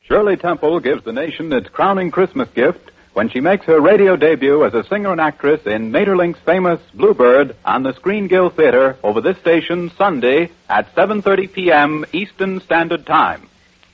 Shirley Temple gives the nation its crowning Christmas gift when she makes her radio debut as a singer and actress in Maeterlinck's famous Bluebird on the Screen Guild Theater over this station Sunday at 7:30 p.m. Eastern Standard Time.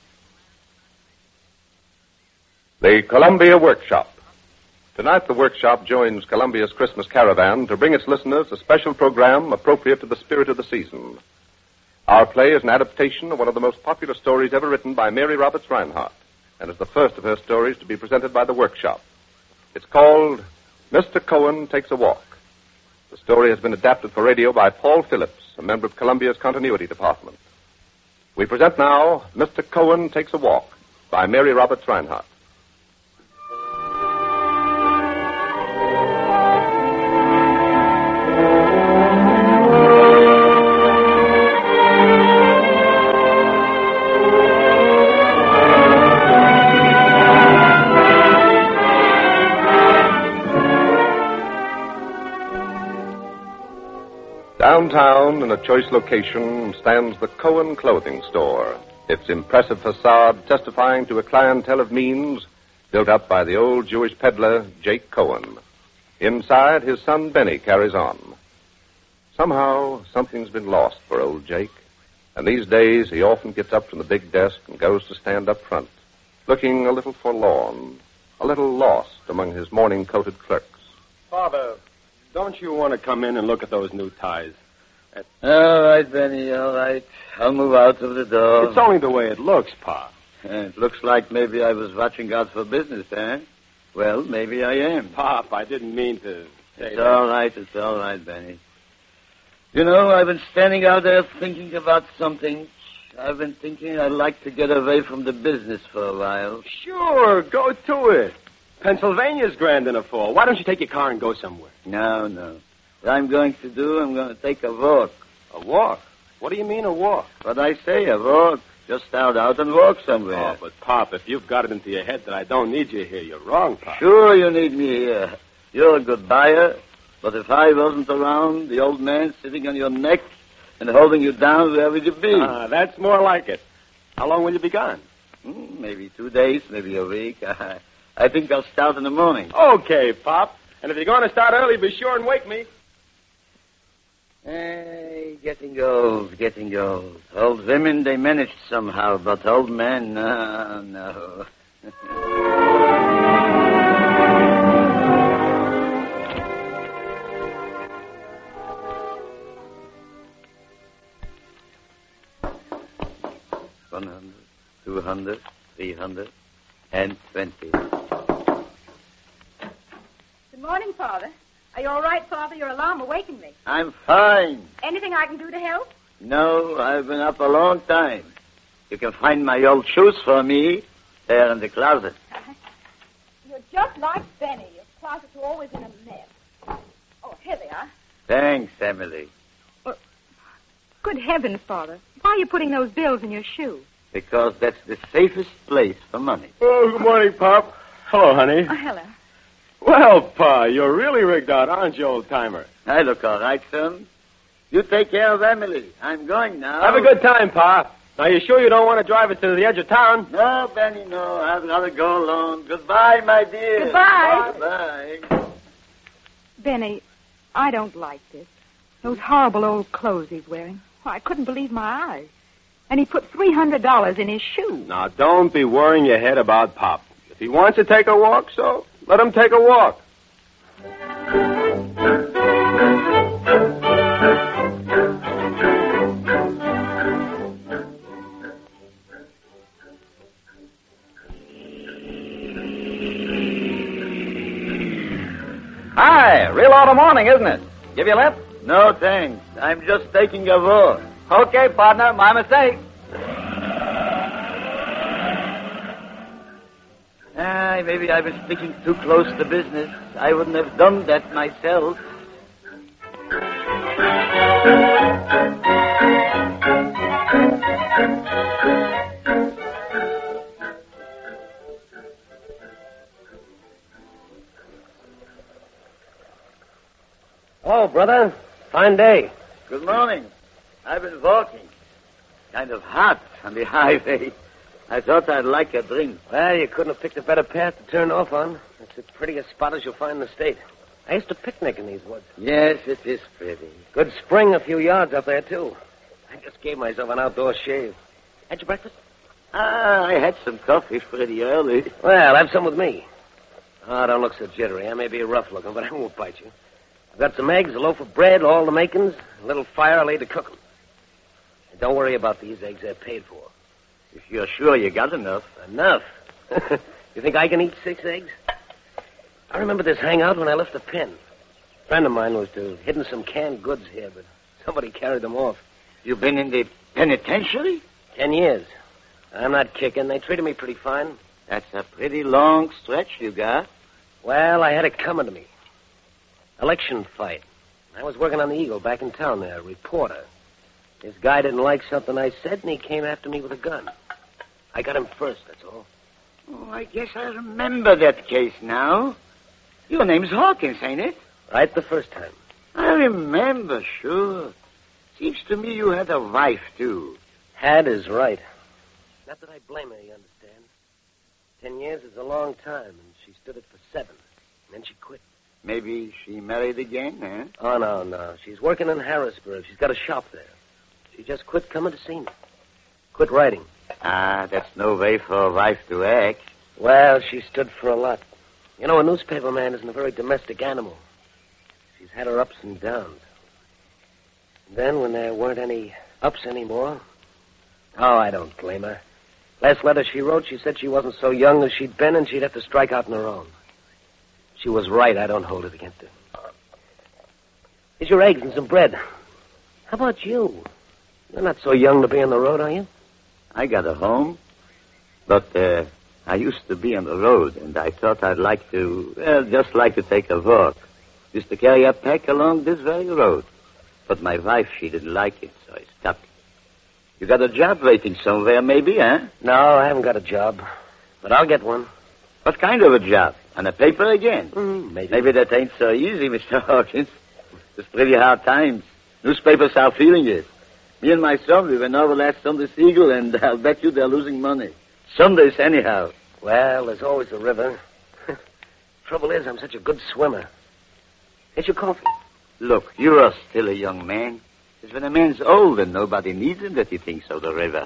The Columbia Workshop. Tonight, the Workshop joins Columbia's Christmas Caravan to bring its listeners a special program appropriate to the spirit of the season. Our play is an adaptation of one of the most popular stories ever written by Mary Roberts Reinhardt, and is the first of her stories to be presented by the Workshop. It's called Mr. Cohen Takes a Walk. The story has been adapted for radio by Paul Phillips, a member of Columbia's Continuity Department. We present now Mr. Cohen Takes a Walk by Mary Roberts Reinhardt. Downtown, in a choice location, stands the Cohen Clothing Store, its impressive facade testifying to a clientele of means built up by the old Jewish peddler, Jake Cohen. Inside, his son Benny carries on. Somehow, something's been lost for old Jake, and these days he often gets up from the big desk and goes to stand up front, looking a little forlorn, a little lost among his morning-coated clerks. Father, don't you want to come in and look at those new ties? All right, Benny, all right. I'll move out of the door. It's only the way it looks, Pa. It looks like maybe I was watching out for business, eh? Well, maybe I am. Pop, I didn't mean to say It's that. it's all right, Benny. You know, I've been standing out there thinking about something. I've been thinking I'd like to get away from the business for a while. Sure, go to it. Pennsylvania's grand in the fall. Why don't you take your car and go somewhere? No. What I'm going to take a walk. A walk? What do you mean, a walk? What I say, a walk. Just start out and walk somewhere. Oh, but, Pop, if you've got it into your head that I don't need you here, you're wrong, Pop. Sure you need me here. You're a good buyer, but if I wasn't around, the old man sitting on your neck and holding you down, where would you be? That's more like it. How long will you be gone? Maybe 2 days, maybe a week. I think I'll start in the morning. Okay, Pop. And if you're going to start early, be sure and wake me. Hey, getting old. Old women, they manage somehow, but old men, no. $100, $200, $300, and $20. Good morning, Father. Are you all right, Father? Your alarm awakened me. I'm fine. Anything I can do to help? No, I've been up a long time. You can find my old shoes for me there in the closet. You're just like Benny. Your closet's always in a mess. Oh, here they are. Thanks, Emily. Good heavens, Father. Why are you putting those bills in your shoe? Because that's the safest place for money. Oh, good morning, Pop. Hello, honey. Oh, hello. Well, Pa, you're really rigged out, aren't you, old-timer? I look all right, son. You take care of Emily. I'm going now. Have a good time, Pa. Now, you sure you don't want to drive it to the edge of town? No, Benny, no. I'd rather go alone. Goodbye, my dear. Goodbye. Bye-bye. Benny, I don't like this. Those horrible old clothes he's wearing. I couldn't believe my eyes. And he put $300 in his shoe. Now, don't be worrying your head about Pop. If he wants to take a walk, so let him take a walk. Hi, real auto morning, isn't it? Give you a lift? No, thanks. I'm just taking a walk. Okay, partner, my mistake. Maybe I was sticking too close to business. I wouldn't have done that myself. Oh, brother. Fine day. Good morning. I've been walking. Kind of hot on the highway. I thought I'd like a drink. Well, you couldn't have picked a better path to turn off on. It's the prettiest spot as you'll find in the state. I used to picnic in these woods. Yes, it is pretty. Good spring a few yards up there, too. I just gave myself an outdoor shave. Had your breakfast? I had some coffee pretty early. Well, have some with me. Oh, don't look so jittery. I may be rough looking, but I won't bite you. I've got some eggs, a loaf of bread, all the makings, a little fire laid to cook them. And don't worry about these eggs. They're paid for. If you're sure you got enough. Enough? You think I can eat 6 eggs? I remember this hangout when I left the pen. A friend of mine was to have hidden some canned goods here, but somebody carried them off. You been in the penitentiary? 10 years. I'm not kicking. They treated me pretty fine. That's a pretty long stretch you got. Well, I had it coming to me. Election fight. I was working on the Eagle back in town there, a reporter. This guy didn't like something I said, and he came after me with a gun. I got him first, that's all. Oh, I guess I remember that case now. Your name's Hawkins, ain't it? Right the first time. I remember, sure. Seems to me you had a wife, too. Had is right. Not that I blame her, you understand. 10 years is a long time, and she stood it for 7. And then she quit. Maybe she married again, eh? Oh, no. She's working in Harrisburg. She's got a shop there. She just quit coming to see me. Quit writing. That's no way for a wife to act. Well, she stood for a lot. You know, a newspaper man isn't a very domestic animal. She's had her ups and downs. And then, when there weren't any ups anymore... Oh, I don't blame her. Last letter she wrote, she said she wasn't so young as she'd been and she'd have to strike out on her own. She was right. I don't hold it against her. Here's your eggs and some bread. How about you? You're not so young to be on the road, are you? I got a home, but I used to be on the road, and I thought I'd like to, just like to take a walk. Used to carry a pack along this very road. But my wife, she didn't like it, so I stopped. You got a job waiting somewhere, maybe, huh? No, I haven't got a job, but I'll get one. What kind of a job? On a paper again? Maybe. Maybe that ain't so easy, Mr. Hawkins. It's pretty hard times. Newspapers are feeling it. Me and my son, we went over last Sunday's Eagle, and I'll bet you they're losing money. Sundays, anyhow. Well, there's always the river. Trouble is, I'm such a good swimmer. Here's your coffee. Look, you are still a young man. It's when a man's old and nobody needs him that he thinks of the river.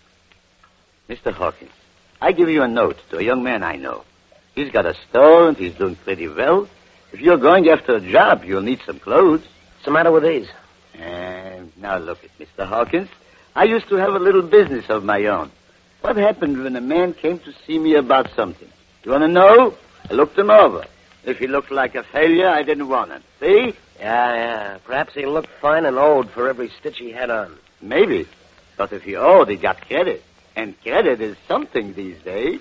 Mr. Hawkins, I give you a note to a young man I know. He's got a store and he's doing pretty well. If you're going after a job, you'll need some clothes. What's the matter with these? Now look at Mr. Hawkins. I used to have a little business of my own. What happened when a man came to see me about something? You want to know? I looked him over. If he looked like a failure, I didn't want him. See? Yeah. Perhaps he looked fine and old for every stitch he had on. Maybe. But if he owed, he got credit. And credit is something these days.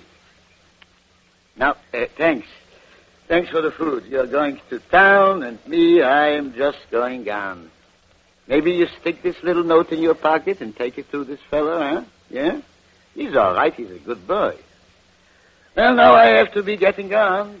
Now, thanks. Thanks for the food. You're going to town, and me, I am just going on. Maybe you stick this little note in your pocket and take it to this fellow, huh? Yeah? He's all right. He's a good boy. Well, now I have to be getting on.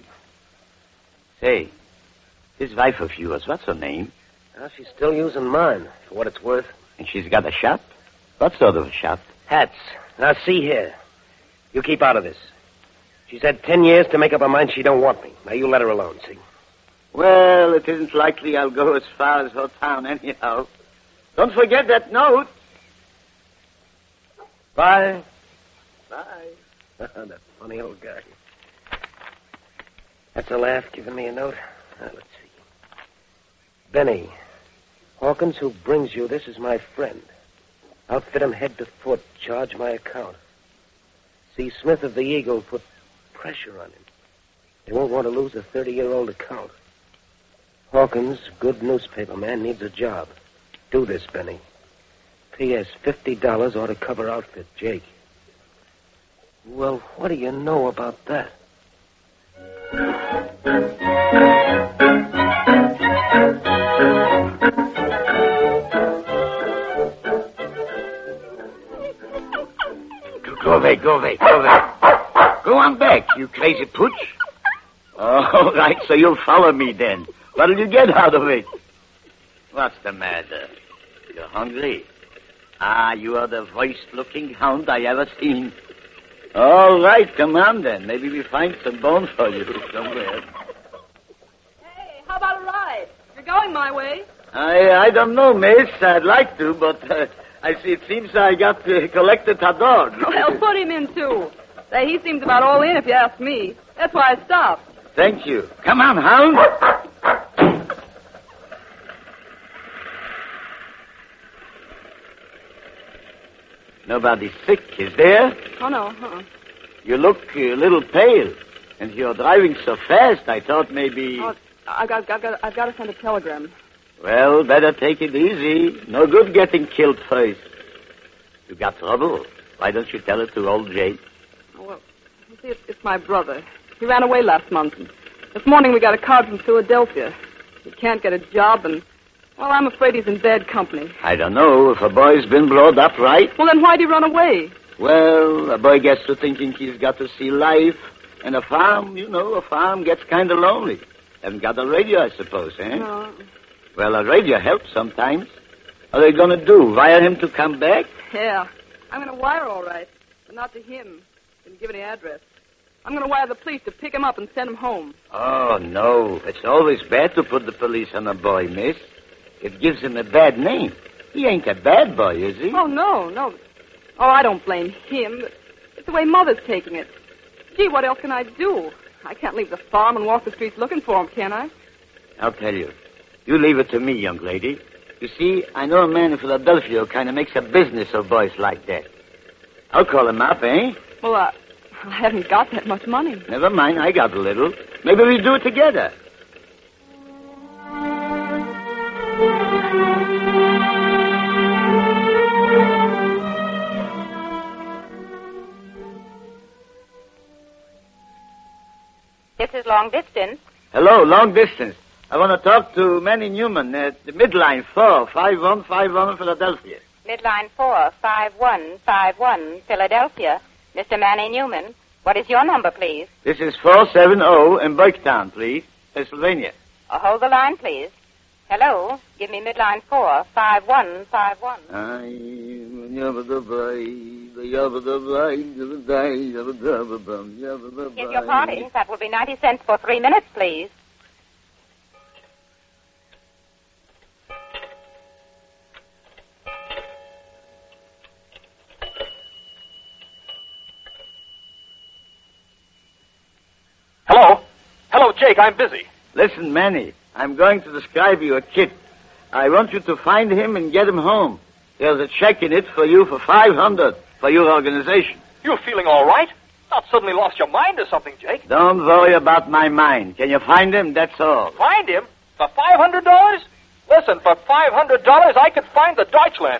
Say, this wife of yours, what's her name? Well, she's still using mine, for what it's worth. And she's got a shop? What sort of a shop? Hats. Now, see here. You keep out of this. She's had 10 years to make up her mind she don't want me. Now, you let her alone, see? Well, it isn't likely I'll go as far as her town anyhow. Don't forget that note. Bye. Bye. That funny old guy. That's a laugh, giving me a note. Now, let's see. Benny, Hawkins, who brings you this, is my friend. Outfit him head to foot, charge my account. See Smith of the Eagle put pressure on him. They won't want to lose a 30-year-old account. Hawkins, good newspaper man, needs a job. Do this, Benny. P.S. $50 ought to cover outfit, Jake. Well, what do you know about that? Go away. Go on back, you crazy pooch. All right, so you'll follow me then. What'll you get out of it? What's the matter? You're hungry? You are the worst-looking hound I ever seen. All right, come on then. Maybe we find some bone for you somewhere. Hey, how about a ride? You're going my way. I don't know, miss. I'd like to, but I see it seems I got collected a dog. Well, put him in, too. Say, he seems about all in, if you ask me. That's why I stopped. Thank you. Come on, hound. Nobody sick, is there? Oh, no. Uh-uh. You look a little pale, and you're driving so fast, I thought maybe... Oh, I've got to send a telegram. Well, better take it easy. No good getting killed first. You got trouble. Why don't you tell it to old Jake? Oh, well, you see, it's my brother. He ran away last month. And this morning we got a card from Philadelphia. He can't get a job, and, well, I'm afraid he's in bad company. I don't know. If a boy's been blowed up, right? Well, then why'd he run away? Well, a boy gets to thinking he's got to see life. And a farm gets kind of lonely. Haven't got a radio, I suppose, eh? No. Well, a radio helps sometimes. What are they going to do? Wire him to come back? Yeah. I'm going to wire all right, but not to him. Didn't give any address. I'm going to wire the police to pick him up and send him home. Oh, no. It's always bad to put the police on a boy, miss. It gives him a bad name. He ain't a bad boy, is he? Oh, no. Oh, I don't blame him. It's the way Mother's taking it. Gee, what else can I do? I can't leave the farm and walk the streets looking for him, can I? I'll tell you. You leave it to me, young lady. You see, I know a man in Philadelphia who kind of makes a business of boys like that. I'll call him up, eh? Well, I haven't got that much money. Never mind, I got a little. Maybe we do it together. This is long distance. Hello, long distance. I want to talk to Manny Newman at the midline 45151 Philadelphia. Midline 45151, Philadelphia. Mr. Manny Newman, what is your number, please? This is 470 in Burketown, please, Pennsylvania. Hold the line, please. Hello, give me midline 45151. If you're parting, that will be 90 cents for 3 minutes, please. Hello, Jake, I'm busy. Listen, Manny, I'm going to describe you a kid. I want you to find him and get him home. There's a check in it for you for $500 for your organization. You're feeling all right? Not suddenly lost your mind or something, Jake. Don't worry about my mind. Can you find him? That's all. Find him? For $500? Listen, for $500, I could find the Deutschland.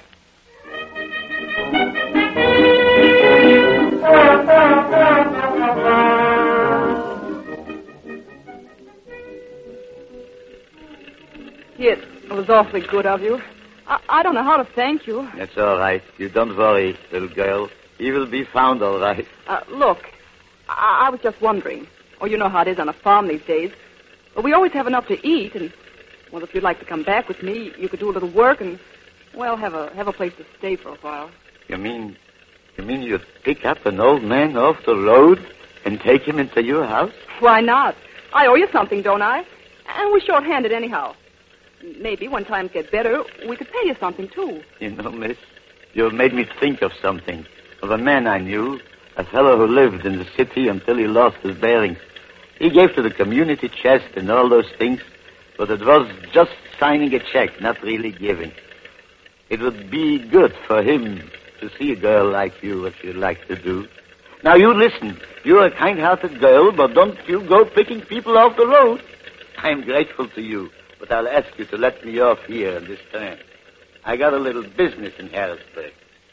It was awfully good of you. I don't know how to thank you. That's all right. You don't worry, little girl. He will be found all right. Look, I was just wondering. Oh, you know how it is on a farm these days. Well, we always have enough to eat, and, well, if you'd like to come back with me, you could do a little work and, well, have a place to stay for a while. You mean you'd pick up an old man off the road and take him into your house? Why not? I owe you something, don't I? And we're short-handed anyhow. Maybe when times get better, we could pay you something, too. You know, miss, you made me think of something. Of a man I knew, a fellow who lived in the city until he lost his bearings. He gave to the community chest and all those things, but it was just signing a check, not really giving. It would be good for him to see a girl like you, what you'd like to do. Now, you listen. You're a kind-hearted girl, but don't you go picking people off the road. I'm grateful to you. But I'll ask you to let me off here this time. I got a little business in Harrisburg.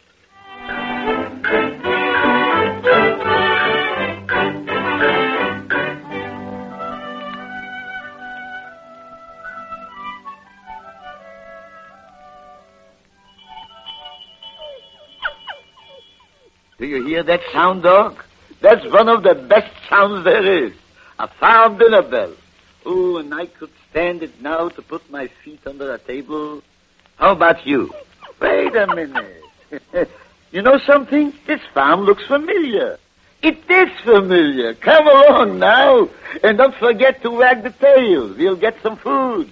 Do you hear that sound, dog? That's one of the best sounds there is. A farm dinner bell. Oh, and I could stand it now to put my feet under a table. How about you? Wait a minute. You know something? This farm looks familiar. It is familiar. Come along now. And don't forget to wag the tail. We'll get some food.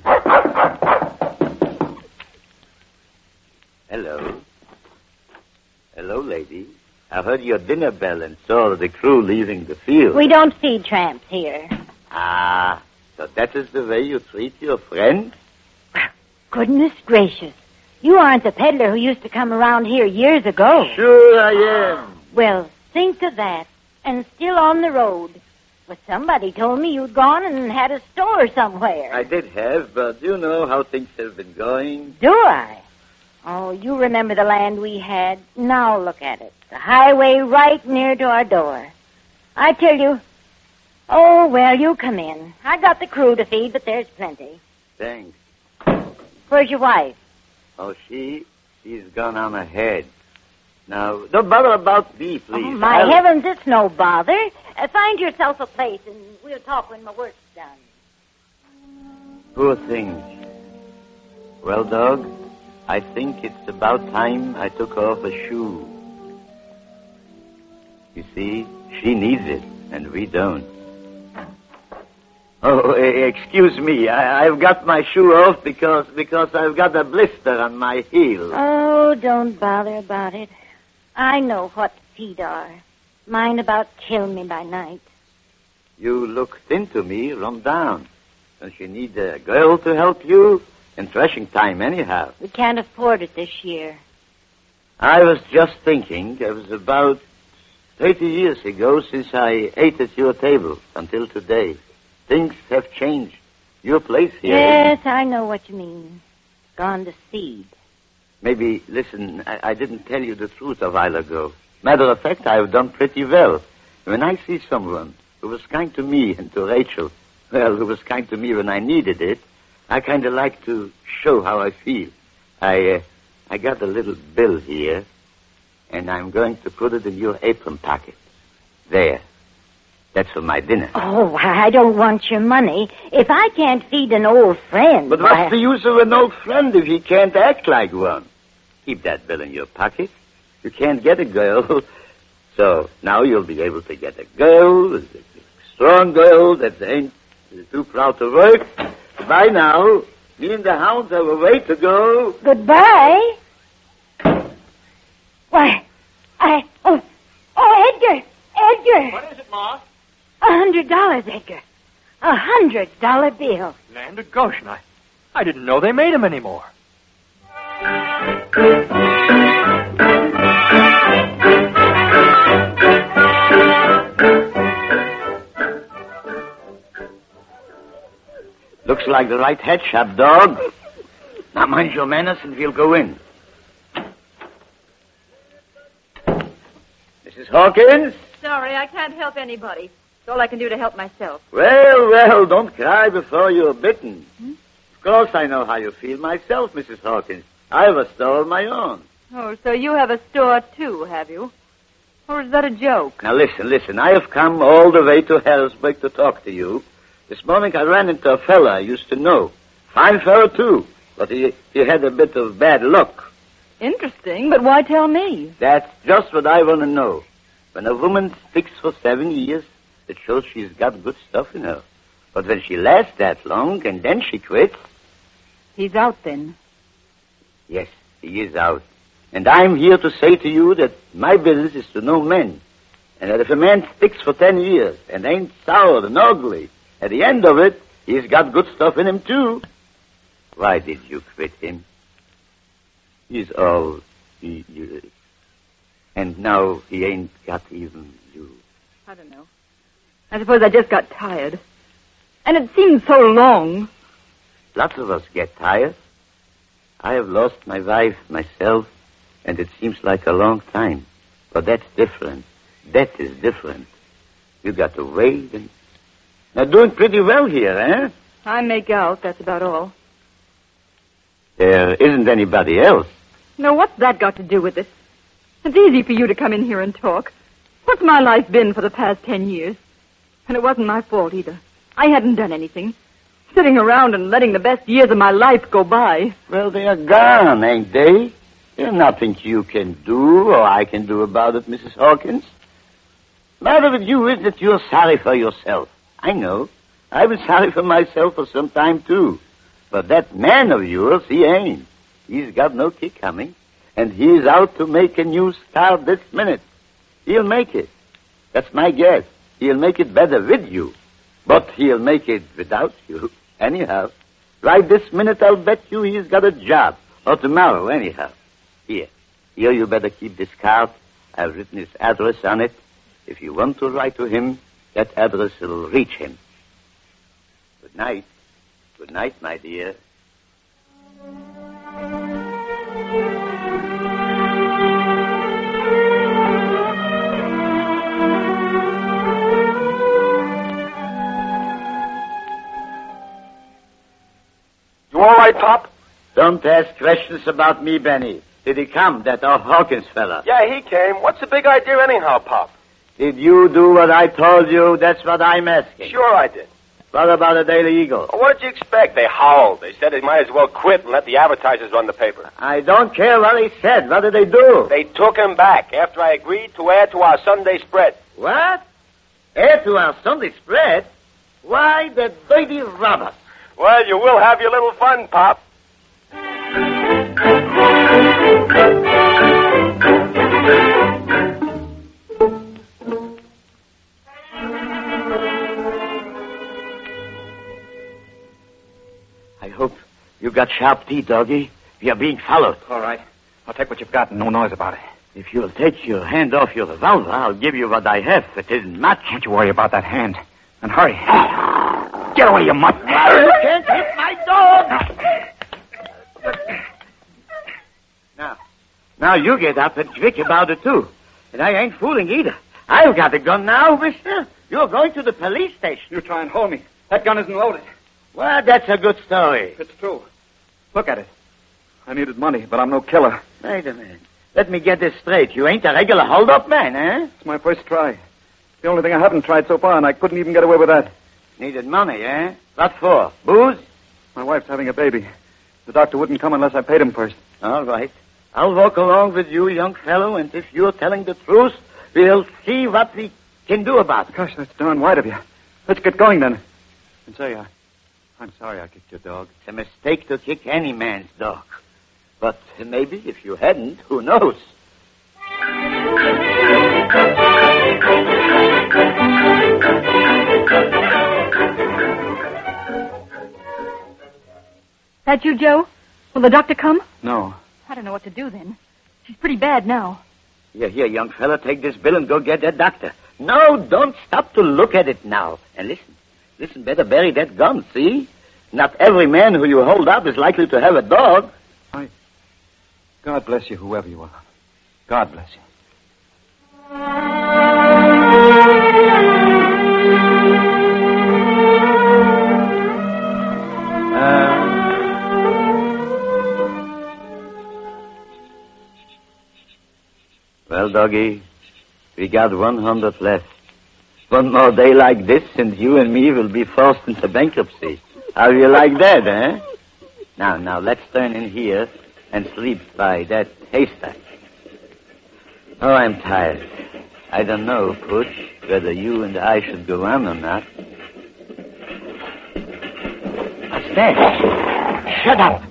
Hello. Hello, lady. I heard your dinner bell and saw the crew leaving the field. We don't feed tramps here. Ah, so that is the way you treat your friend? Goodness gracious. You aren't the peddler who used to come around here years ago. Sure I am. Well, think of that. And still on the road. But somebody told me you'd gone and had a store somewhere. I did have, but you know how things have been going. Do I? Oh, you remember the land we had. Now look at it. The highway right near to our door. I tell you. Oh, well, you come in. I got the crew to feed, but there's plenty. Thanks. Where's your wife? Oh, she's gone on ahead. Now, don't bother about me, please. Oh, my heavens, it's no bother. Find yourself a place, and we'll talk when my work's done. Poor thing. Well, dog, I think it's about time I took off a shoe. You see, she needs it, and we don't. Oh, excuse me. I've got my shoe off because I've got a blister on my heel. Oh, don't bother about it. I know what feet are. Mine about kill me by night. You look thin to me, run down. Don't you need a girl to help you? In threshing time, anyhow. We can't afford it this year. I was just thinking, it was about 30 years ago since I ate at your table until today. Things have changed. Your place here... Yes, I know what you mean. Gone to seed. Maybe, listen, I didn't tell you the truth a while ago. Matter of fact, I've done pretty well. When I see someone who was kind to me and to Rachel, well, who was kind to me when I needed it, I kind of like to show how I feel. I got a little bill here, and I'm going to put it in your apron pocket. There. That's for my dinner. Oh, I don't want your money. If I can't feed an old friend... But what's the use of an old friend if he can't act like one? Keep that bill in your pocket. You can't get a girl. So now you'll be able to get a girl, a strong girl that ain't too proud to work. Bye now. Me and the hounds have a way to go. Goodbye. Why, Oh, Edgar! Edgar! What is it, Ma? $100, Edgar. $100 bill. Land of Goshen, I didn't know they made them anymore. Looks like the right head shop, dog. Now mind your manners and we'll go in. Mrs. Hawkins? Sorry, I can't help anybody. It's all I can do to help myself. Well, don't cry before you're bitten. Of course I know how you feel myself, Mrs. Hawkins. I have a store of my own. Oh, so you have a store, too, have you? Or is that a joke? Now, listen. I have come all the way to Harrisburg to talk to you. This morning I ran into a fella I used to know. Fine fellow, too. But he had a bit of bad luck. Interesting, but why tell me? That's just what I want to know. When a woman sticks for 7 years, it shows she's got good stuff in her. But when she lasts that long and then she quits... He's out then. Yes, he is out. And I'm here to say to you that my business is to know men. And that if a man sticks for 10 years and ain't sour and ugly, at the end of it, he's got good stuff in him, too. Why did you quit him? He's old. And now he ain't got even you. I don't know. I suppose I just got tired. And it seemed so long. Lots of us get tired. I have lost my wife myself, and it seems like a long time. But that's different. That is different. You got to wait and... Now, doing pretty well here, eh? I make out, that's about all. There isn't anybody else. No, what's that got to do with it? It's easy for you to come in here and talk. What's my life been for the past 10 years? And it wasn't my fault either. I hadn't done anything. Sitting around and letting the best years of my life go by. Well, they are gone, ain't they? There's nothing you can do or I can do about it, Mrs. Hawkins. matter with you is that you're sorry for yourself. I know. I was sorry for myself for some time, too. But that man of yours, he ain't. He's got no kick coming. And he's out to make a new start this minute. He'll make it. That's my guess. He'll make it better with you. But he'll make it without you. Anyhow. Right this minute, I'll bet you he's got a job. Or tomorrow, anyhow. Here you better keep this card. I've written his address on it. If you want to write to him, that address will reach him. Good night. Good night, my dear. You all right, Pop? Don't ask questions about me, Benny. Did he come, that Hawkins fella? Yeah, he came. What's the big idea anyhow, Pop? Did you do what I told you? That's what I'm asking. Sure I did. What about the Daily Eagle? Well, what did you expect? They howled. They said they might as well quit and let the advertisers run the paper. I don't care what he said. What did they do? They took him back after I agreed to add to our Sunday spread. What? Add to our Sunday spread? Why, the dirty robbers. Well, you will have your little fun, Pop. I hope you got sharp teeth, doggy. You're being followed. All right. I'll take what you've got and no noise about it. If you'll take your hand off your revolver, I'll give you what I have. It isn't much. Don't you worry about that hand. And hurry. Get away, you mutt. You can't hit my dog. Now you get up and quick about it, too. And I ain't fooling either. I've got a gun now, mister. You're going to the police station. You try and hold me. That gun isn't loaded. Well, that's a good story. It's true. Look at it. I needed money, but I'm no killer. Wait a minute. Let me get this straight. You ain't a regular hold-up man, eh? It's my first try. The only thing I haven't tried so far, and I couldn't even get away with that. Needed money, eh? What for? Booze? My wife's having a baby. The doctor wouldn't come unless I paid him first. All right. I'll walk along with you, young fellow, and if you're telling the truth, we'll see what we can do about it. Gosh, that's darn white of you. Let's get going, then. And say, I'm sorry I kicked your dog. It's a mistake to kick any man's dog. But maybe if you hadn't, who knows? That you, Joe? Will the doctor come? No. I don't know what to do then. She's pretty bad now. Here, young fella, take this bill and go get that doctor. No, don't stop to look at it now. And listen, better bury that gun, see? Not every man who you hold up is likely to have a dog. God bless you, whoever you are. God bless you. Well, doggy, we got 100 left. One more day like this, and you and me will be forced into bankruptcy. How do you like that, eh? Now, let's turn in here and sleep by that haystack. Oh, I'm tired. I don't know, Pooch, whether you and I should go on or not. What's that? Shut up.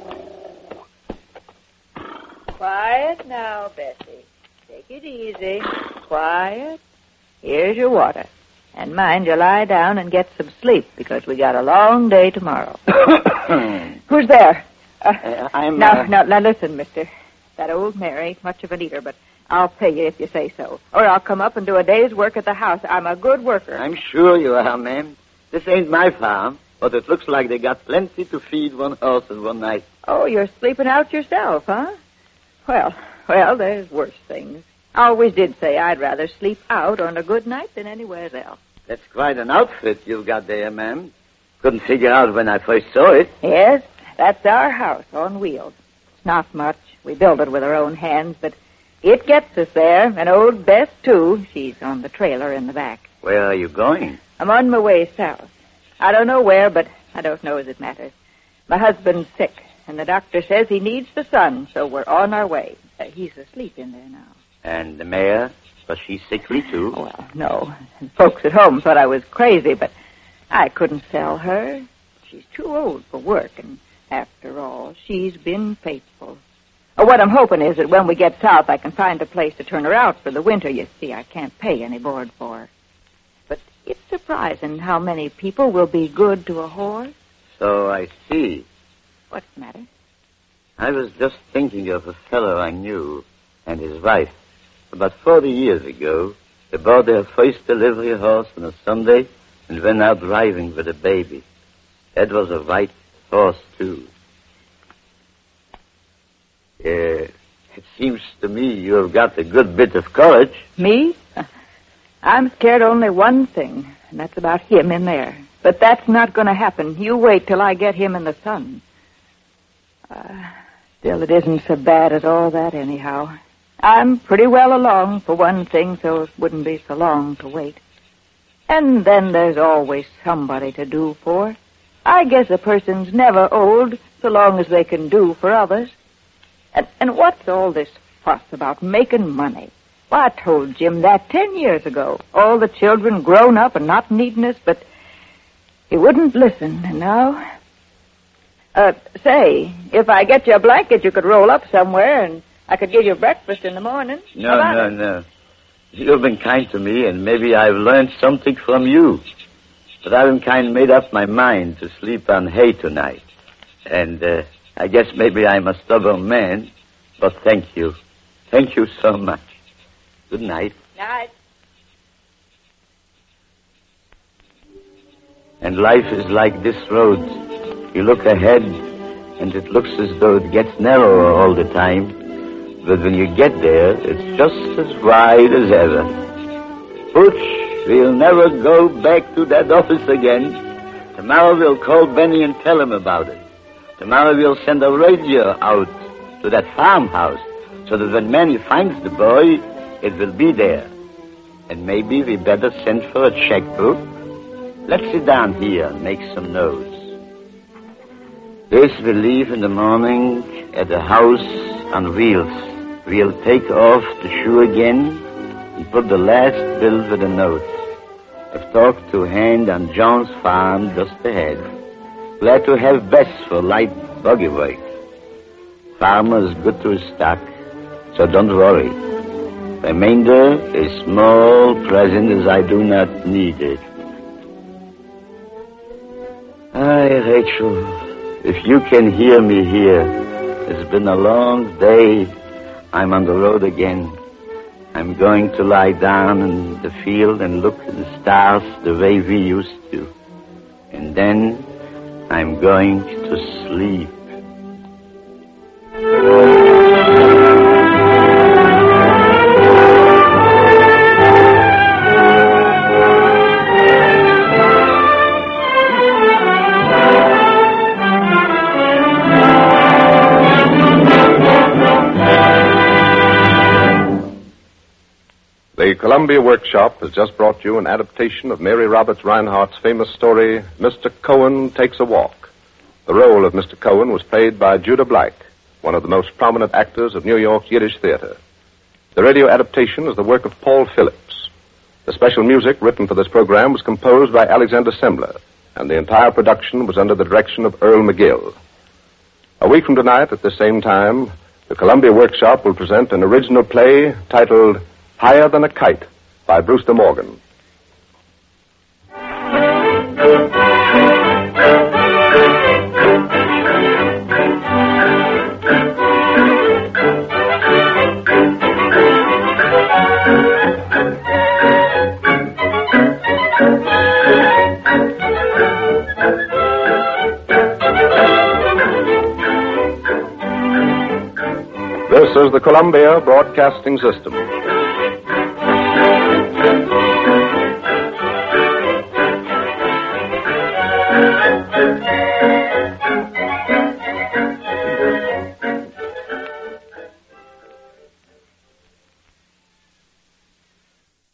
Quiet now, Bessie. Take it easy. Quiet. Here's your water. And mind you lie down and get some sleep, because we got a long day tomorrow. Who's there? Now, listen, mister. That old mare ain't much of an eater, but I'll pay you if you say so. Or I'll come up and do a day's work at the house. I'm a good worker. I'm sure you are, ma'am. This ain't my farm, but it looks like they got plenty to feed one horse in one night. Oh, you're sleeping out yourself, huh? Well, there's worse things. I always did say I'd rather sleep out on a good night than anywhere else. That's quite an outfit you've got there, ma'am. Couldn't figure out when I first saw it. Yes, that's our house on wheels. It's not much. We build it with our own hands, but it gets us there. And old Bess, too. She's on the trailer in the back. Where are you going? I'm on my way south. I don't know where, but I don't know as it matters. My husband's sick, and the doctor says he needs the sun, so we're on our way. He's asleep in there now. And the mare? Was she sickly, too? Well, no. Folks at home thought I was crazy, but I couldn't sell her. She's too old for work, and after all, she's been faithful. What I'm hoping is that when we get south, I can find a place to turn her out for the winter. You see, I can't pay any board for her. But it's surprising how many people will be good to a horse. So I see. What's the matter? I was just thinking of a fellow I knew and his wife. About 40 years ago, they bought their first delivery horse on a Sunday and went out driving with a baby. That was a white horse, too. It seems to me you have got a good bit of courage. Me? I'm scared only one thing, and that's about him in there. But that's not going to happen. You wait till I get him in the sun. Still, it isn't so bad as all that, anyhow. I'm pretty well along, for one thing, so it wouldn't be so long to wait. And then there's always somebody to do for. I guess a person's never old so long as they can do for others. And what's all this fuss about making money? Well, I told Jim that 10 years ago. All the children grown up and not needing us, but he wouldn't listen, and now... Say, if I get you a blanket, you could roll up somewhere, and I could give you breakfast in the morning. No. You've been kind to me, and maybe I've learned something from you. But I haven't kind of made up my mind to sleep on hay tonight. And I guess maybe I'm a stubborn man, but thank you. Thank you so much. Good night. Night. And life is like this road. You look ahead, and it looks as though it gets narrower all the time. But when you get there, it's just as wide as ever. Pooch, we'll never go back to that office again. Tomorrow we'll call Benny and tell him about it. Tomorrow we'll send a radio out to that farmhouse so that when Manny finds the boy, it will be there. And maybe we better send for a checkbook. Let's sit down here and make some notes. This will leave in the morning at the house on wheels. We'll take off the shoe again and put the last bill with a note. I've talked to Hand on John's farm just ahead. Glad to have Bess for light buggy work. Farmer's good to his stock, so don't worry. Remainder is small present as I do not need it. Aye, Rachel, if you can hear me here, it's been a long day. I'm on the road again. I'm going to lie down in the field and look at the stars the way we used to. And then I'm going to sleep. The Columbia Workshop has just brought you an adaptation of Mary Roberts Reinhardt's famous story, Mr. Cohen Takes a Walk. The role of Mr. Cohen was played by Judah Black, one of the most prominent actors of New York's Yiddish theater. The radio adaptation is the work of Paul Phillips. The special music written for this program was composed by Alexander Sembler, and the entire production was under the direction of Earl McGill. A week from tonight, at the same time, the Columbia Workshop will present an original play titled Higher Than a Kite by Brewster Morgan. This is the Columbia Broadcasting System. Thank you.